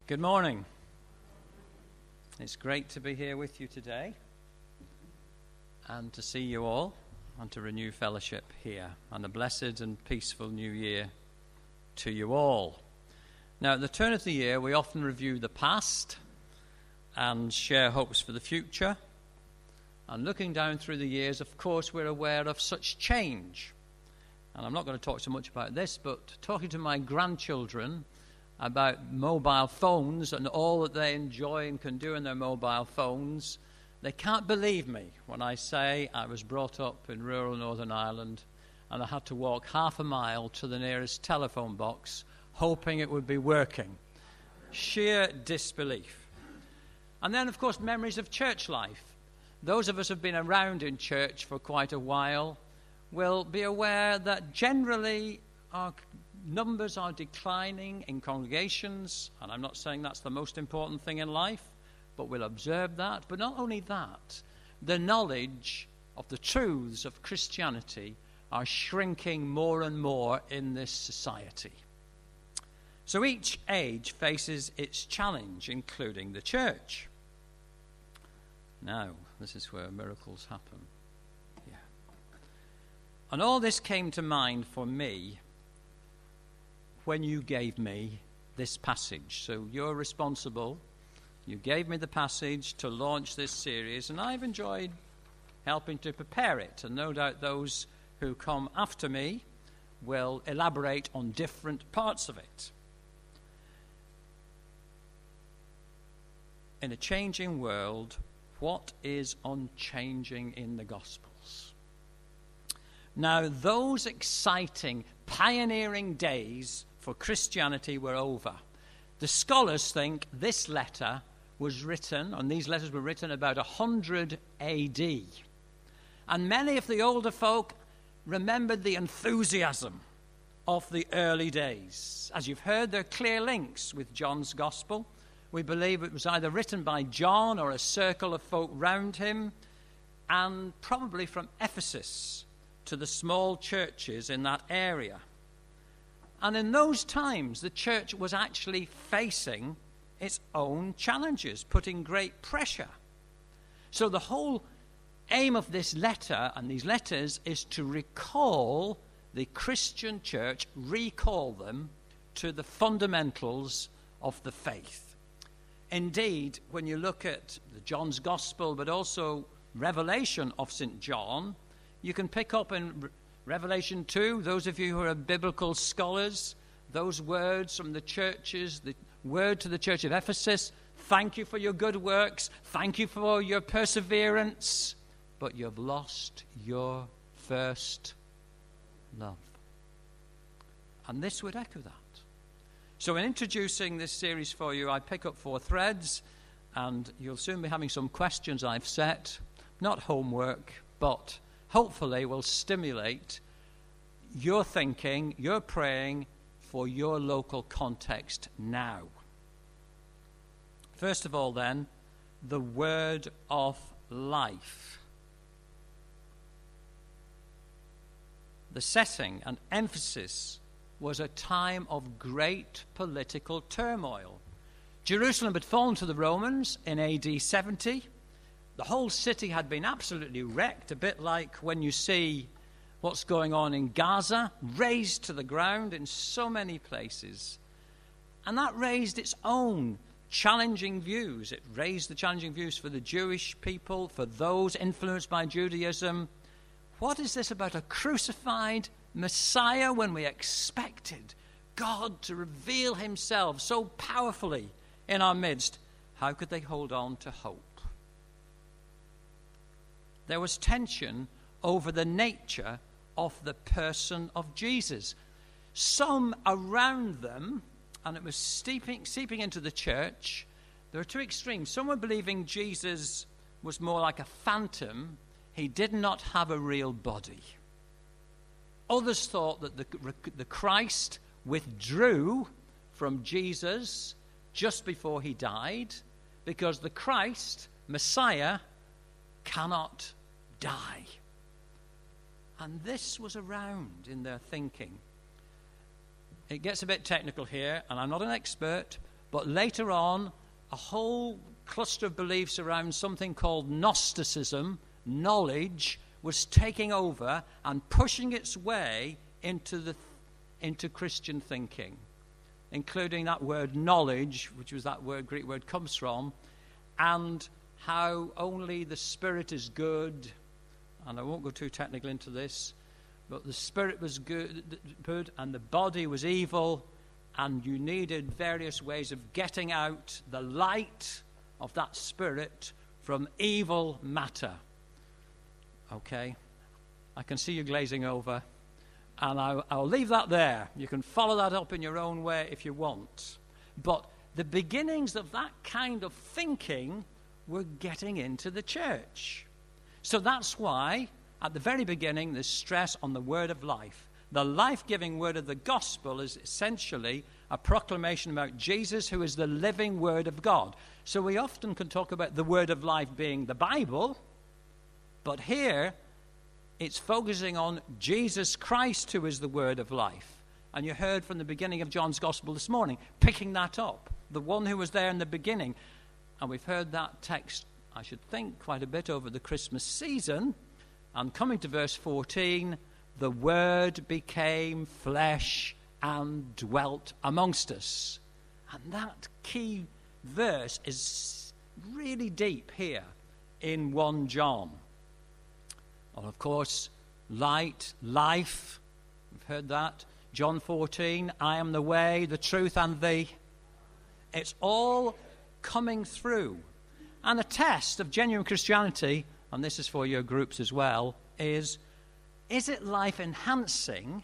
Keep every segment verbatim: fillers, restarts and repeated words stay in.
Good morning. It's great to be here with you today and to see you all and to renew fellowship here, and a blessed and peaceful new year to you all. Now, at the turn of the year, we often review the past and share hopes for the future. And looking down through the years, of course, we're aware of such change. And I'm not going to talk so much about this, but talking to my grandchildren about mobile phones and all that they enjoy and can do in their mobile phones, they can't believe me when I say I was brought up in rural Northern Ireland and I had to walk half a mile to the nearest telephone box hoping it would be working. Sheer disbelief. And then, of course, memories of church life. Those of us who have been around in church for quite a while will be aware that generally our numbers are declining in congregations, and I'm not saying that's the most important thing in life, but we'll observe that. But not only that, the knowledge of the truths of Christianity are shrinking more and more in this society. So each age faces its challenge, including the church. Now, this is where miracles happen. Yeah. And all this came to mind for me when you gave me this passage. So you're responsible. You gave me the passage to launch this series, and I've enjoyed helping to prepare it. And no doubt those who come after me will elaborate on different parts of it. In a changing world, what is unchanging in the Gospels? Now, those exciting, pioneering days for Christianity were over. The scholars think this letter was written, and these letters were written about one hundred A D. And many of the older folk remembered the enthusiasm of the early days. As you've heard, there are clear links with John's Gospel. We believe it was either written by John or a circle of folk round him, and probably from Ephesus to the small churches in that area. And in those times, the church was actually facing its own challenges, putting great pressure. So the whole aim of this letter and these letters is to recall the Christian church, recall them to the fundamentals of the faith. Indeed, when you look at the John's Gospel, but also Revelation of Saint John, you can pick up in Revelation two, those of you who are biblical scholars, those words from the churches, the word to the church of Ephesus: thank you for your good works, thank you for your perseverance, but you've lost your first love. And this would echo that. So in introducing this series for you, I pick up four threads, and you'll soon be having some questions I've set, not homework, but hopefully will stimulate your thinking, your praying for your local context now. First of all, then, the word of life. The setting and emphasis was a time of great political turmoil. Jerusalem had fallen to the Romans in A D seventy. The whole city had been absolutely wrecked, a bit like when you see what's going on in Gaza, razed to the ground in so many places. And that raised its own challenging views. It raised the challenging views for the Jewish people, for those influenced by Judaism. What is this about a crucified Messiah when we expected God to reveal himself so powerfully in our midst? How could they hold on to hope? There was tension over the nature of the person of Jesus. Some around them, and it was steeping, seeping into the church, there are two extremes. Some were believing Jesus was more like a phantom. He did not have a real body. Others thought that the, the Christ withdrew from Jesus just before he died, because the Christ, Messiah, cannot die. And this was around in their thinking. It gets a bit technical here, and I'm not an expert, But later on, a whole cluster of beliefs around something called Gnosticism, knowledge, was taking over and pushing its way into the into Christian thinking, including that word knowledge, which was that word Greek word comes from, and how only the Spirit is good. And I won't go too technical into this, but the Spirit was good, good and the body was evil, and you needed various ways of getting out the light of that Spirit from evil matter. Okay? I can see you glazing over, and I, I'll leave that there. You can follow that up in your own way if you want. But the beginnings of that kind of thinking were getting into the church. So that's why, at the very beginning, there's stress on the word of life. The life-giving word of the gospel is essentially a proclamation about Jesus, who is the living word of God. So we often can talk about the word of life being the Bible, but here it's focusing on Jesus Christ, who is the word of life. And you heard from the beginning of John's gospel this morning, picking that up, the one who was there in the beginning. And we've heard that text, I should think, quite a bit over the Christmas season. And coming to verse fourteen, the Word became flesh and dwelt amongst us. And that key verse is really deep here in First John. And of course, light, life, we've heard that. John fourteen, I am the way, the truth, and the... It's all coming through. And a test of genuine Christianity, and this is for your groups as well, is, is it life-enhancing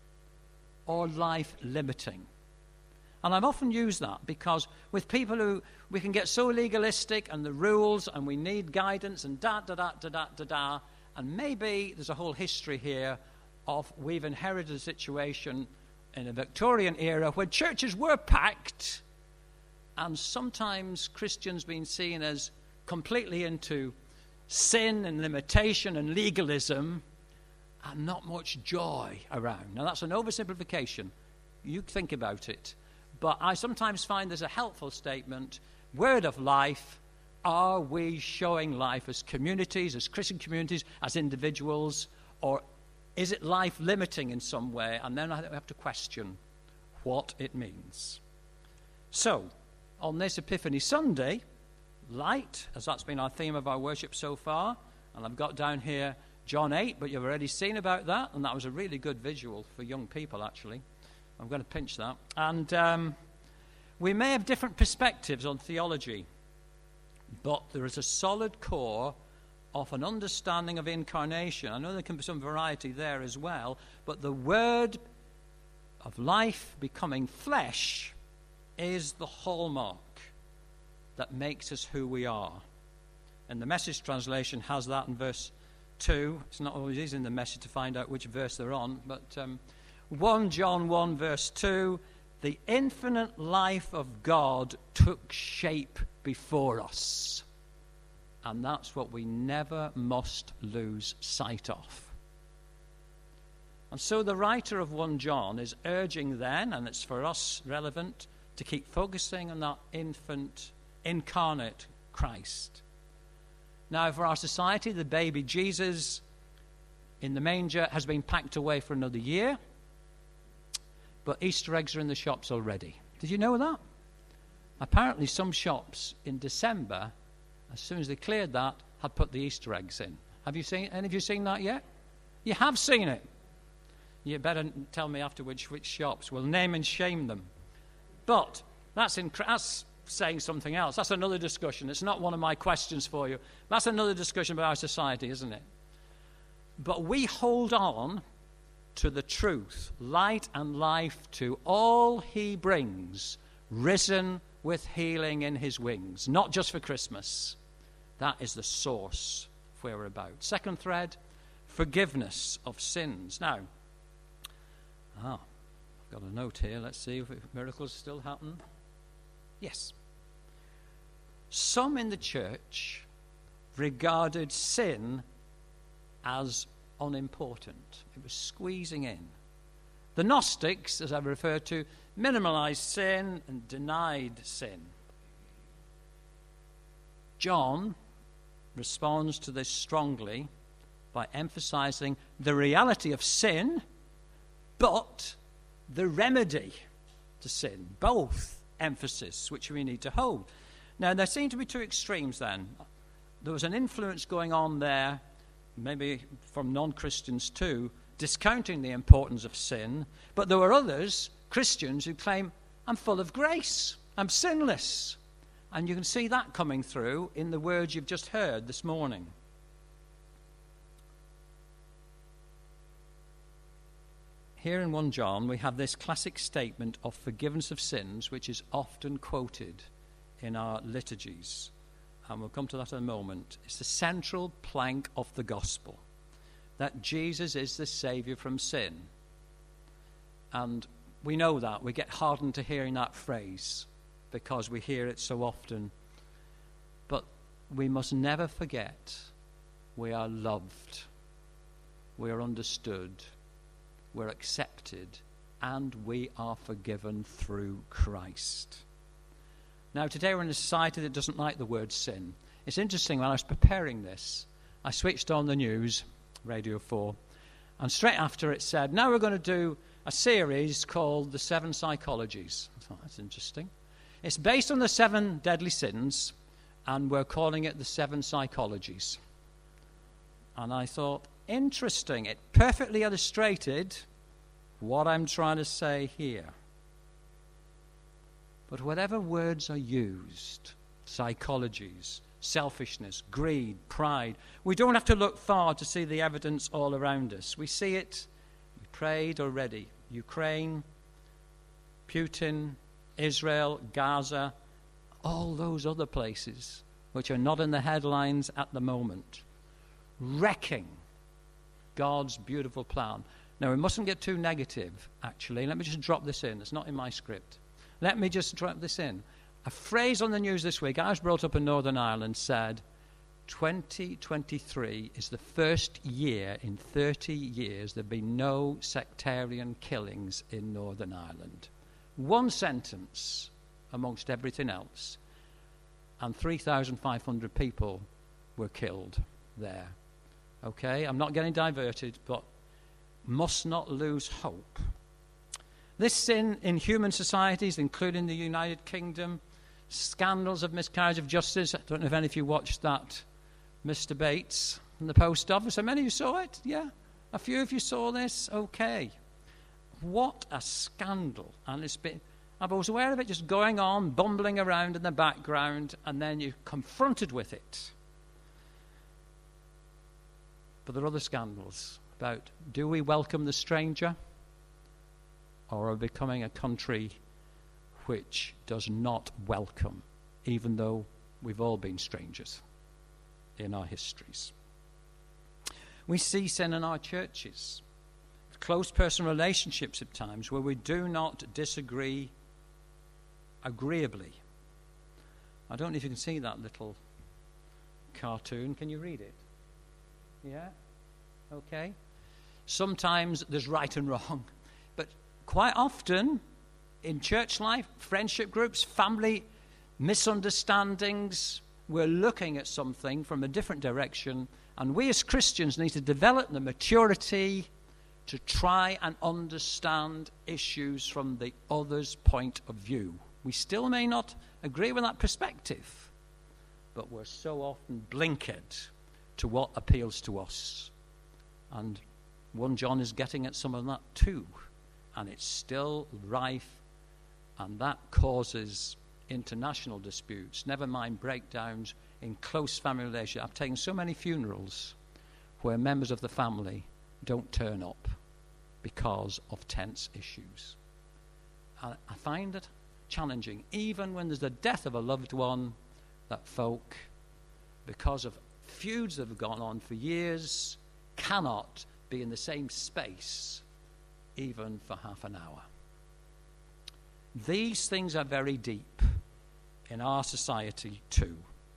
or life-limiting? And I've often used that because with people who, we can get so legalistic and the rules and we need guidance and da-da-da-da-da-da-da, and maybe there's a whole history here of we've inherited a situation in a Victorian era where churches were packed and sometimes Christians being seen as completely into sin and limitation and legalism and not much joy around. Now, that's an oversimplification. You think about it. But I sometimes find there's a helpful statement, word of life. Are we showing life as communities, as Christian communities, as individuals, or is it life-limiting in some way? And then I have to question what it means. So, on this Epiphany Sunday, light, as that's been our theme of our worship so far, and I've got down here John eight, but you've already seen about that, and that was a really good visual for young people, actually. I'm going to pinch that. And um, we may have different perspectives on theology, but there is a solid core of an understanding of incarnation. I know there can be some variety there as well, but the word of life becoming flesh is the hallmark that makes us who we are. And the Message translation has that in verse two. It's not always easy in the Message to find out which verse they're on, but um, First John one verse two, the infinite life of God took shape before us. And that's what we never must lose sight of. And so the writer of First John is urging then, and it's for us relevant, to keep focusing on that infant, incarnate Christ. Now, for our society, the baby Jesus in the manger has been packed away for another year, but Easter eggs are in the shops already. Did you know that? Apparently some shops in December, as soon as they cleared that, had put the Easter eggs in. Have you seen, any of you seen that yet? You have seen it. You better tell me afterwards which shops. We'll name and shame them. But that's, in, that's saying something else. That's another discussion. It's not one of my questions for you. That's another discussion about our society, isn't it? But we hold on to the truth, light and life to all he brings, risen with healing in his wings. Not just for Christmas. That is the source of where we're about. Second thread, forgiveness of sins. Now, ah, I've got a note here. Let's see if miracles still happen. Yes. Some in the church regarded sin as unimportant. It was squeezing in. The Gnostics, as I referred to, minimalized sin and denied sin. John responds to this strongly by emphasizing the reality of sin, but the remedy to sin. Both emphasis which we need to hold. Now, there seem to be two extremes then. There was an influence going on there, maybe from non-Christians too, discounting the importance of sin, but there were others, Christians, who claim, I'm full of grace, I'm sinless. And you can see that coming through in the words you've just heard this morning. Here in First John, we have this classic statement of forgiveness of sins, which is often quoted in our liturgies. And we'll come to that in a moment. It's the central plank of the gospel, that Jesus is the Saviour from sin. And we know that. We get hardened to hearing that phrase because we hear it so often. But we must never forget we are loved, we are understood, we're accepted, and we are forgiven through Christ. Now, today we're in a society that doesn't like the word sin. It's interesting, when I was preparing this, I switched on the news, Radio four, and straight after it said, now we're going to do a series called The Seven Psychologies. I thought, that's interesting. It's based on the seven deadly sins, and we're calling it The Seven Psychologies. And I thought, interesting. It perfectly illustrated what I'm trying to say here. But whatever words are used, psychologies, selfishness, greed, pride, we don't have to look far to see the evidence all around us. We see it, we prayed already. Ukraine, Putin, Israel, Gaza, all those other places which are not in the headlines at the moment, wrecking God's beautiful plan. Now, we mustn't get too negative, actually. Let me just drop this in. It's not in my script. Let me just drop this in. A phrase on the news this week, I was brought up in Northern Ireland, said, twenty twenty-three is the first year in thirty years there have been no sectarian killings in Northern Ireland. One sentence amongst everything else, and three thousand five hundred people were killed there. Okay, I'm not getting diverted, but must not lose hope. This sin in human societies, including the United Kingdom, scandals of miscarriage of justice. I don't know if any of you watched that, Mister Bates, in the post office. How many of you saw it? Yeah, a few of you saw this? Okay. What a scandal. And it's been, I was aware of it just going on, bumbling around in the background, and then you're confronted with it. But there are other scandals about, do we welcome the stranger? Or are we becoming a country which does not welcome, even though we've all been strangers in our histories? We see sin in our churches, close personal relationships at times where we do not disagree agreeably. I don't know if you can see that little cartoon. Can you read it? Yeah? Okay. Sometimes there's right and wrong, but quite often in church life, friendship groups, family misunderstandings, we're looking at something from a different direction, and we as Christians need to develop the maturity to try and understand issues from the other's point of view. We still may not agree with that perspective, but we're so often blinkered to what appeals to us. And First John is getting at some of that too. And it's still rife, and that causes international disputes, never mind breakdowns in close family relationships. I've taken so many funerals where members of the family don't turn up because of tense issues. And I find it challenging, even when there's the death of a loved one, that folk, because of feuds that have gone on for years, cannot be in the same space even for half an hour. These things are very deep in our society too.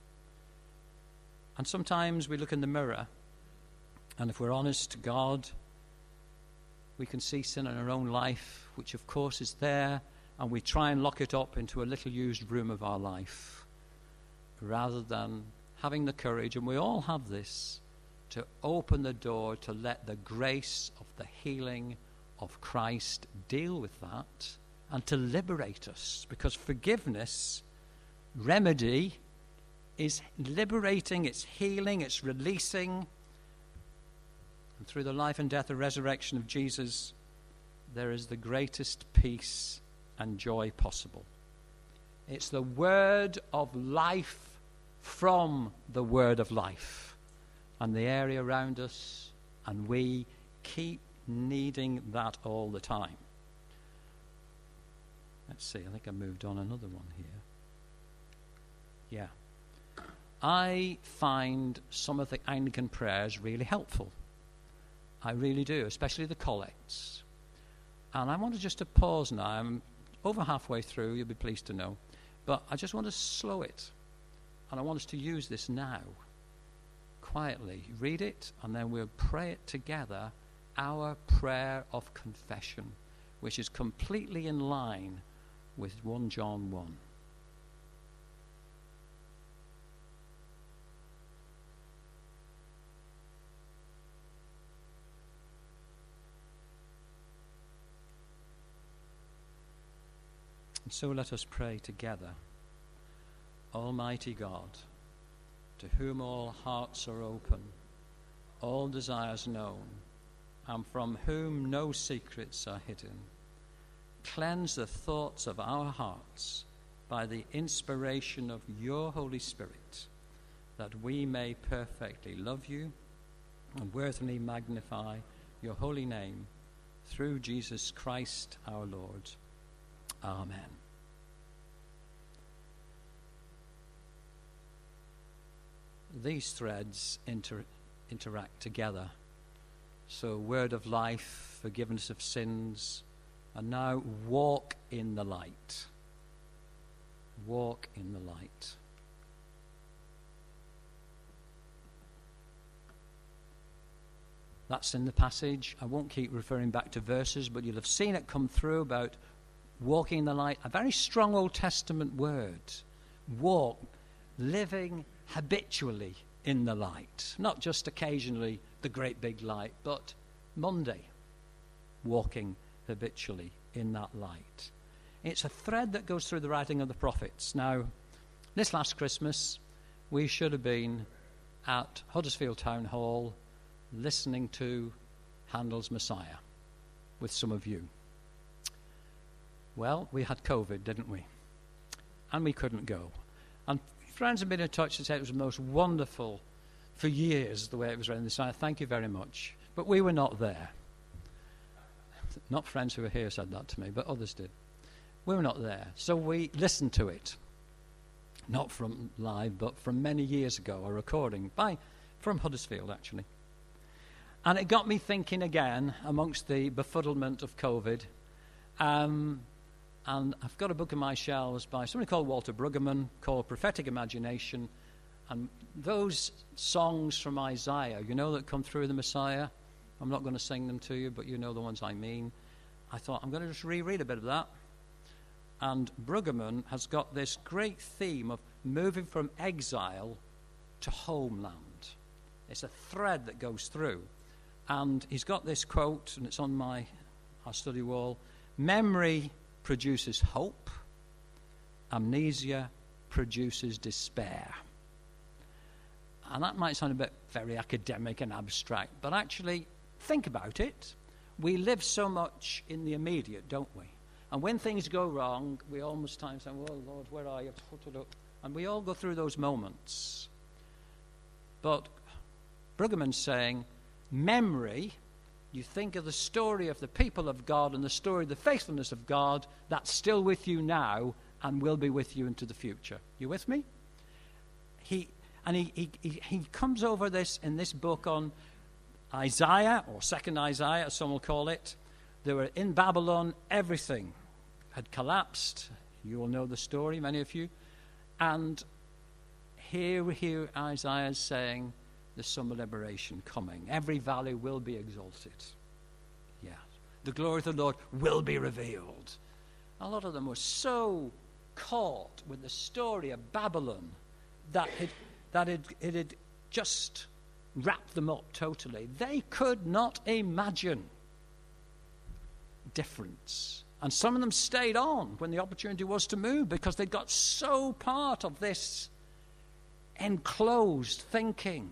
And sometimes we look in the mirror, and if we're honest to God, we can see sin in our own life, which of course is there and we try and lock it up into a little used room of our life, rather than having the courage, and we all have this, to open the door to let the grace of the healing of Christ deal with that and to liberate us. Because forgiveness, remedy, is liberating, it's healing, it's releasing. And through the life and death and resurrection of Jesus, there is the greatest peace and joy possible. It's the word of life from the word of life. And the area around us, and we keep needing that all the time. Let's see, I think I moved on another one here. Yeah. I find some of the Anglican prayers really helpful. I really do, especially the collects. And I wanted just to pause now. I'm over halfway through, you'll be pleased to know. But I just want to slow it. And I want us to use this now, quietly. Read it, and then we'll pray it together, our prayer of confession, which is completely in line with First John one. And so let us pray together. Almighty God, to whom all hearts are open, all desires known, and from whom no secrets are hidden, cleanse the thoughts of our hearts by the inspiration of your Holy Spirit, that we may perfectly love you and worthily magnify your holy name, through Jesus Christ our Lord. Amen. These threads inter- interact together. So, word of life, forgiveness of sins, and now walk in the light. Walk in the light. That's in the passage. I won't keep referring back to verses, but you'll have seen it come through about walking in the light. A very strong Old Testament word. Walk, living habitually in the light. Not just occasionally the great big light, but Monday, walking habitually in that light. It's a thread that goes through the writing of the prophets. Now, this last Christmas, we should have been at Huddersfield Town Hall listening to Handel's Messiah with some of you. Well, we had COVID, didn't we? And we couldn't go. And friends have been in touch and said it was the most wonderful for years, the way it was read in the Messiah. Thank you very much. But we were not there. Not friends who were here said that to me, but others did. We were not there. So we listened to it. Not from live, but from many years ago, a recording by from Huddersfield, actually. And it got me thinking again, amongst the befuddlement of COVID. Um, and I've got a book on my shelves by somebody called Walter Brueggemann called Prophetic Imagination. And those songs from Isaiah, you know, that come through the Messiah, I'm not going to sing them to you, but you know the ones I mean. I thought, I'm going to just reread a bit of that. And Brueggemann has got this great theme of moving from exile to homeland. It's a thread that goes through. And he's got this quote, and it's on my our study wall. Memory produces hope. Amnesia produces despair. And that might sound a bit very academic and abstract, but actually, think about it. We live so much in the immediate, don't we? And when things go wrong, we almost times say, well, Lord, where are you? And we all go through those moments. But Brueggemann's saying, memory, you think of the story of the people of God and the story of the faithfulness of God, that's still with you now and will be with you into the future. You with me? He and he he, he, he comes over this in this book on Isaiah, or Second Isaiah, as some will call it. They were in Babylon, everything had collapsed. You will know the story, many of you. And here we hear Isaiah saying, there's some liberation coming. Every valley will be exalted. Yeah. The glory of the Lord will be revealed. A lot of them were so caught with the story of Babylon that it, that it, it had just wrapped them up totally. They could not imagine difference. And some of them stayed on when the opportunity was to move because they got so part of this enclosed thinking.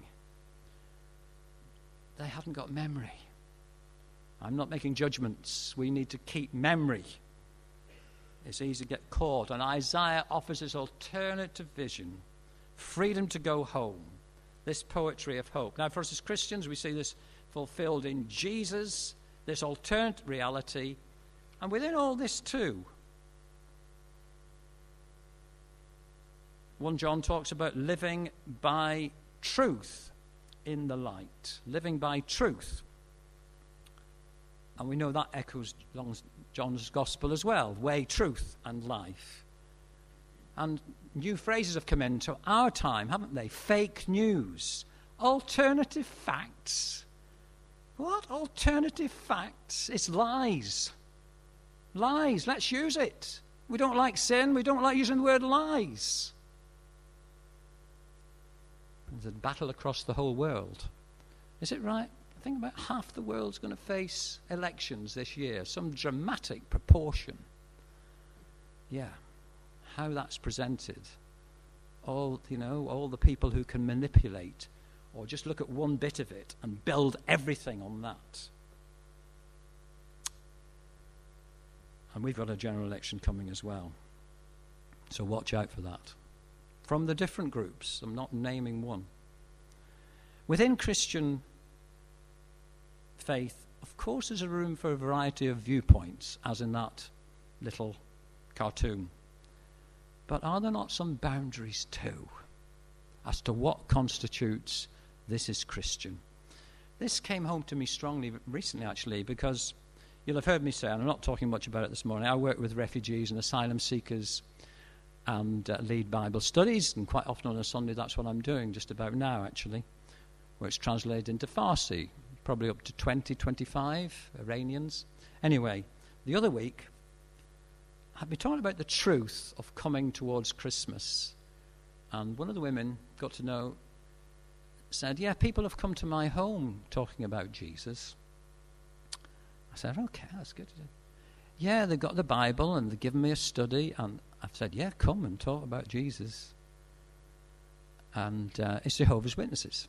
They hadn't got memory. I'm not making judgments. We need to keep memory. It's easy to get caught. And Isaiah offers this alternative vision, freedom to go home, this poetry of hope. Now, for us as Christians, we see this fulfilled in Jesus, this alternate reality. And within all this too, First John talks about living by truth in the light. Living by truth. And we know that echoes John's gospel as well. Way, truth, and life. And new phrases have come into our time, haven't they? Fake news. Alternative facts. What? Alternative facts? It's lies. Lies. Let's use it. We don't like sin. We don't like using the word lies. There's a battle across the whole world. Is it right? I think about half the world's going to face elections this year. Some dramatic proportion. Yeah. How that's presented. All, you know, all the people who can manipulate or just look at one bit of it and build everything on that. And we've got a general election coming as well. So watch out for that. From the different groups, I'm not naming one. Within Christian faith, of course, there's a room for a variety of viewpoints, as in that little cartoon. But are there not some boundaries too, as to what constitutes this is Christian? This came home to me strongly recently, actually, because you'll have heard me say, and I'm not talking much about it this morning, I work with refugees and asylum seekers and uh, lead Bible studies, and quite often on a Sunday that's what I'm doing just about now, actually, where it's translated into Farsi, probably up to twenty, twenty-five Iranians. Anyway, the other week, I've been talking about the truth of coming towards Christmas, and one of the women got to know, said, yeah, people have come to my home talking about Jesus. I said, okay, that's good. Yeah, they've got the Bible and they've given me a study, and I've said, yeah, come and talk about Jesus. And uh, it's Jehovah's Witnesses.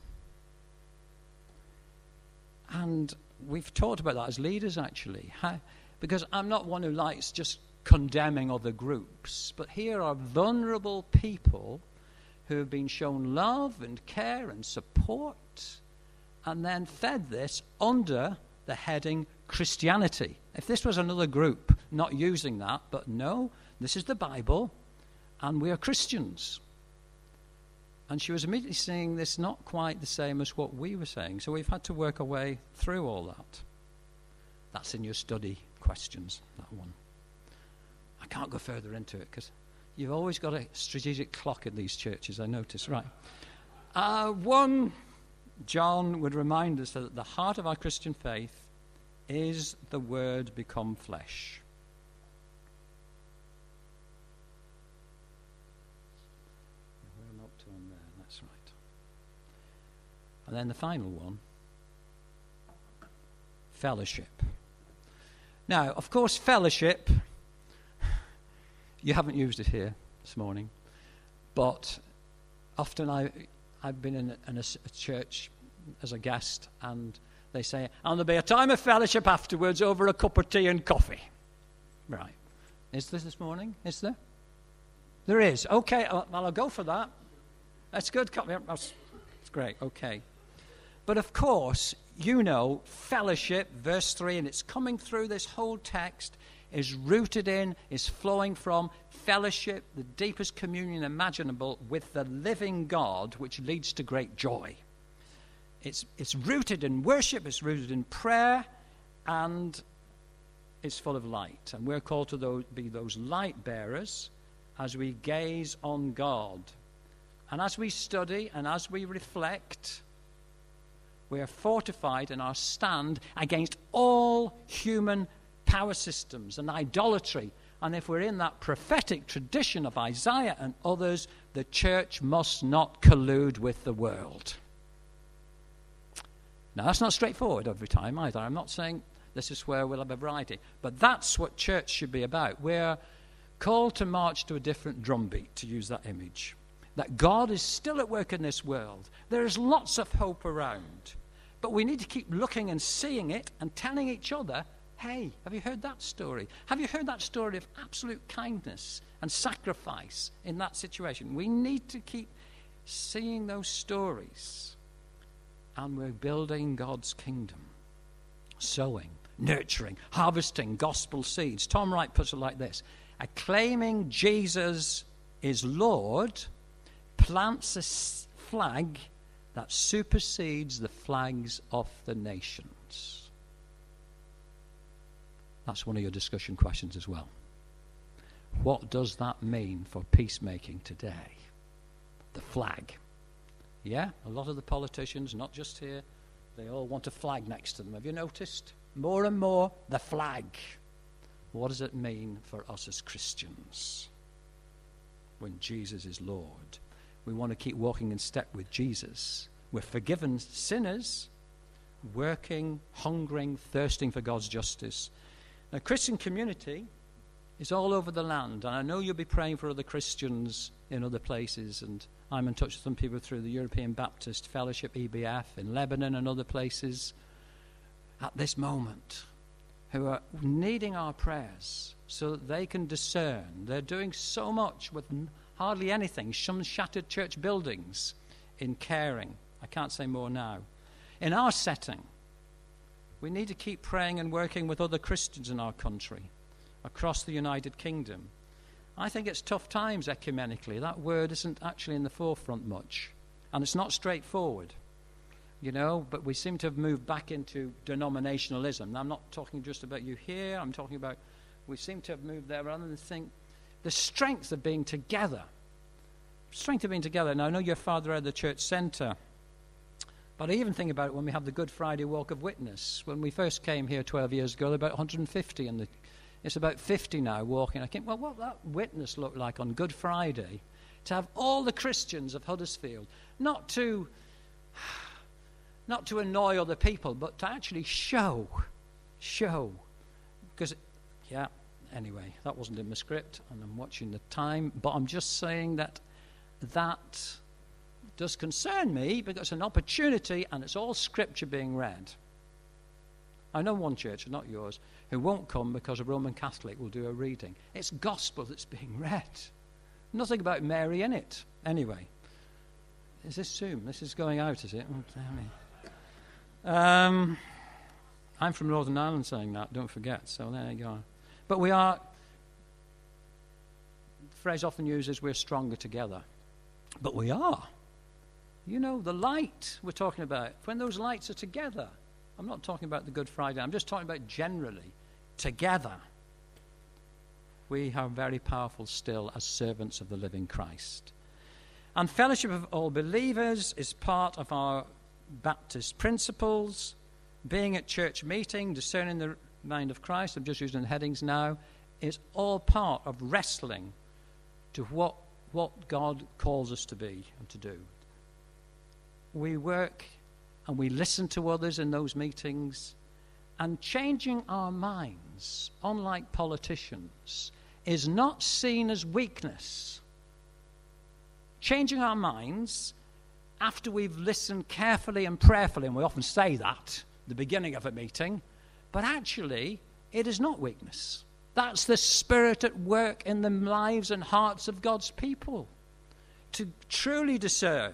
And we've talked about that as leaders, actually, How, because I'm not one who likes just condemning other groups, but here are vulnerable people who have been shown love and care and support, and then fed this under the heading Christianity. If this was another group not using that, but no, this is the Bible, and we are Christians. And she was immediately saying this not quite the same as what we were saying. So we've had to work our way through all that. That's in your study questions, that one. I can't go further into it because you've always got a strategic clock in these churches, I notice. Right. Uh, one, John would remind us that at the heart of our Christian faith is the Word become flesh. Where am I up to on there? That's right. And then the final one, fellowship. Now, of course, fellowship, you haven't used it here this morning, but often I, I've been in, a, in a, a church as a guest, and they say, and there'll be a time of fellowship afterwards over a cup of tea and coffee. Right. Is there this morning? Is there? There is. Okay, well, I'll go for that. That's good. That's great. Okay. But of course, you know, fellowship, verse three, and it's coming through this whole text, is rooted in, is flowing from fellowship, the deepest communion imaginable with the living God, which leads to great joy. It's, it's rooted in worship, it's rooted in prayer, and it's full of light. And we're called to those, be those light bearers as we gaze on God. And as we study and as we reflect, we are fortified in our stand against all human power systems and idolatry And if we're in that prophetic tradition of Isaiah and others, the church must not collude with the world. Now, that's not straightforward every time either. I'm not saying this is where we'll have a variety. But that's what church should be about. We're called to march to a different drumbeat, to use that image. That God is still at work in this world. There is lots of hope around. But we need to keep looking and seeing it and telling each other, hey, have you heard that story? Have you heard that story of absolute kindness and sacrifice in that situation? We need to keep seeing those stories. And we're building God's kingdom. Sowing, nurturing, harvesting gospel seeds. Tom Wright puts it like this. Acclaiming Jesus is Lord plants a flag that supersedes the flags of the nations. That's one of your discussion questions as well. What does that mean for peacemaking today? The flag. Yeah, a lot of the politicians, not just here, they all want a flag next to them. Have you noticed? More and more, the flag. What does it mean for us as Christians when Jesus is Lord? We want to keep walking in step with Jesus. We're forgiven sinners, working, hungering, thirsting for God's justice. Now, Christian community is all over the land, and I know you'll be praying for other Christians in other places, and I'm in touch with some people through the European Baptist Fellowship, E B F, in Lebanon and other places at this moment, who are needing our prayers so that they can discern. They're doing so much with hardly anything, some shattered church buildings in caring. I can't say more now. In our setting, we need to keep praying and working with other Christians in our country, across the United Kingdom. I think it's tough times ecumenically. That word isn't actually in the forefront much. And it's not straightforward, you know, but we seem to have moved back into denominationalism. Now, I'm not talking just about you here. I'm talking about we seem to have moved there rather than think the strength of being together. Strength of being together. Now, I know your father had the church centre, but I even think about it when we have the Good Friday Walk of Witness. When we first came here twelve years ago, there were about one hundred fifty, and the, it's about fifty now walking. I think, well, what that witness looked like on Good Friday, to have all the Christians of Huddersfield, not to, not to annoy other people, but to actually show, show. Because, yeah, anyway, that wasn't in my script, and I'm watching the time, but I'm just saying that that does concern me because it's an opportunity and it's all scripture being read. I know one church, not yours, who won't come because a Roman Catholic will do a reading. It's gospel that's being read. Nothing about Mary in it. Anyway, is this Zoom? This is going out, is it? Oh, damn it. Um, I'm from Northern Ireland saying that, don't forget, so there you go. But we are, the phrase often used is we're stronger together. But we are. You know, the light we're talking about, when those lights are together, I'm not talking about the Good Friday, I'm just talking about generally, together, we are very powerful still as servants of the living Christ. And fellowship of all believers is part of our Baptist principles. Being at church meeting, discerning the mind of Christ, I'm just using the headings now, is all part of wrestling to what, what God calls us to be and to do. We work and we listen to others in those meetings, and changing our minds, unlike politicians, is not seen as weakness. Changing our minds after we've listened carefully and prayerfully, and we often say that at the beginning of a meeting, but actually it is not weakness. That's the Spirit at work in the lives and hearts of God's people to truly discern.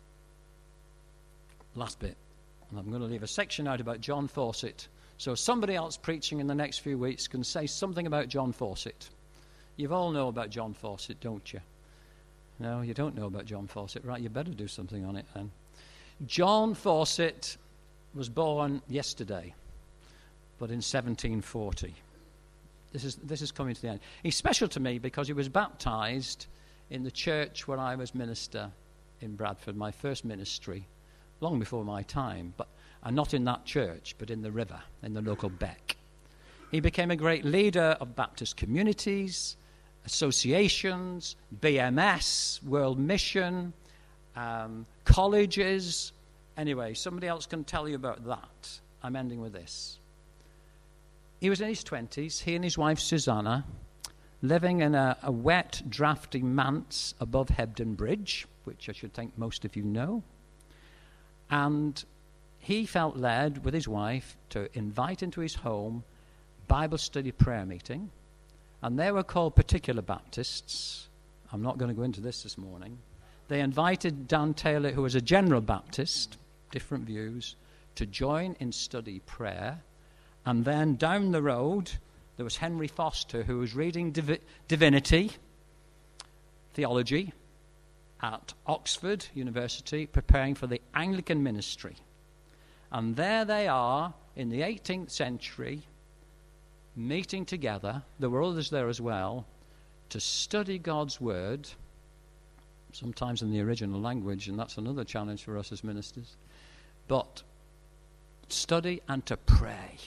Last bit, and I'm going to leave a section out about John Fawcett, so somebody else preaching in the next few weeks can say something about John Fawcett. You all know about John Fawcett, don't you? No, you don't know about John Fawcett. Right, you better do something on it then. John Fawcett was born yesterday, but in seventeen forty. This is, this is coming to the end. He's special to me because he was baptized in the church where I was minister in Bradford, my first ministry, long before my time, but and not in that church, but in the river, in the local beck. He became a great leader of Baptist communities, associations, B M S, World Mission, um, colleges. Anyway, somebody else can tell you about that. I'm ending with this. He was in his twenties, he and his wife Susanna, living in a, a wet, drafty manse above Hebden Bridge, which I should think most of you know. And he felt led with his wife to invite into his home Bible study prayer meeting. And they were called Particular Baptists. I'm not going to go into this this morning. They invited Dan Taylor, who was a General Baptist, different views, to join in study prayer. And then down the road, there was Henry Foster, who was reading divi- divinity, theology, at Oxford University, preparing for the Anglican ministry. And there they are in the eighteenth century, meeting together. There were others there as well, to study God's word, sometimes in the original language, and that's another challenge for us as ministers. But study and to pray.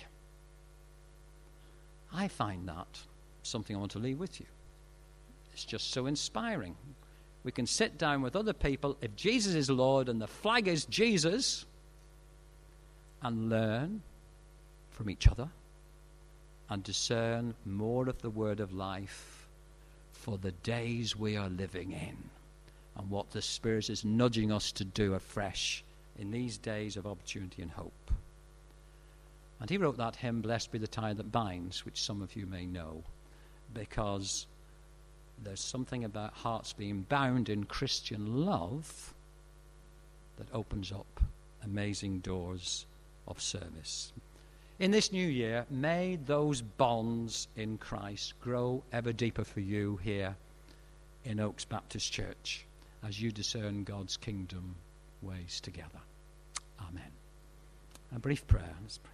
I find that something I want to leave with you. It's just so inspiring. We can sit down with other people, if Jesus is Lord and the flag is Jesus, and learn from each other and discern more of the word of life for the days we are living in and what the Spirit is nudging us to do afresh in these days of opportunity and hope. And he wrote that hymn, Blessed Be the Tie That Binds, which some of you may know, because there's something about hearts being bound in Christian love that opens up amazing doors of service. In this new year, may those bonds in Christ grow ever deeper for you here in Oaks Baptist Church as you discern God's kingdom ways together. Amen. A brief prayer. Let's pray.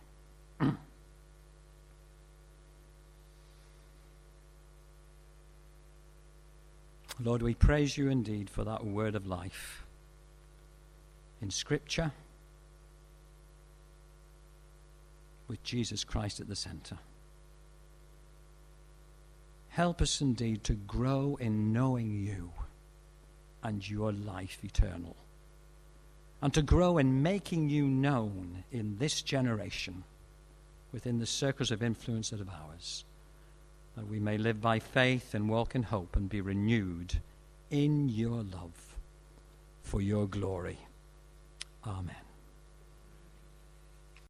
Lord, we praise you indeed for that word of life in Scripture with Jesus Christ at the center. Help us indeed to grow in knowing you and your life eternal, and to grow in making you known in this generation within the circles of influence that are ours, that we may live by faith and walk in hope and be renewed in your love for your glory. Amen.